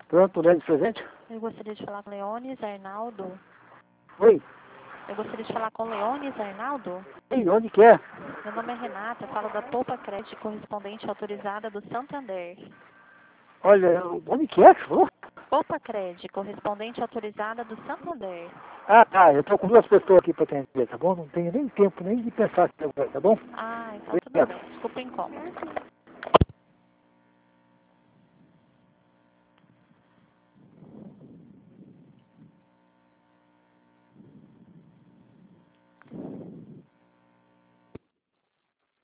Pronto, Leandro presente? Eu gostaria de falar com Leones Arnaldo. Oi. Eu gostaria de falar com Leones Arnaldo. Ei, onde que é? Meu nome é Renata, eu falo da Poupa Crédito correspondente autorizada do Santander. Olha, onde que é que você falou? Poupa Crédito correspondente autorizada do Santander. Ah, tá, eu tô com duas pessoas aqui pra atender, tá bom? Não tenho nem tempo nem de pensar aqui agora, tá bom? Ah, então tudo Obrigado. bem. Desculpa o incômodo.